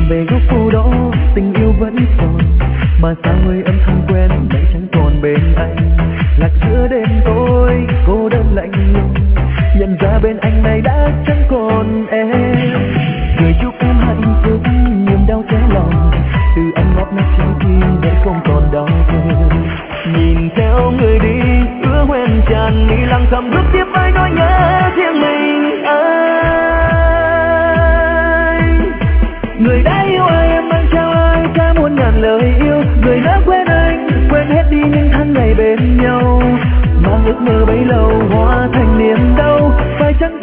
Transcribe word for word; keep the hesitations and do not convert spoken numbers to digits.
về góc phố đó tình yêu vẫn còn, mà sao người âm thầm quen nay chẳng còn bên anh. Lạc giữa đêm tối cô đơn lạnh lùng, nhận ra bên anh này đã chẳng còn em. Người chúc em hạnh phúc niềm đau cháy lòng, từ anh ngót nát trái tim để không còn đau thương. Nhìn theo người đi ứa hoen tràn mi lặng thầm bước tiếp ai nỗi nhớ riêng mình anh. Người đã yêu ai em mang trao ai cả muôn ngàn lời yêu, người đã quên anh quên hết đi những tháng ngày bên nhau, mà ước mơ bấy lâu hóa thành niềm đau. Phải chăng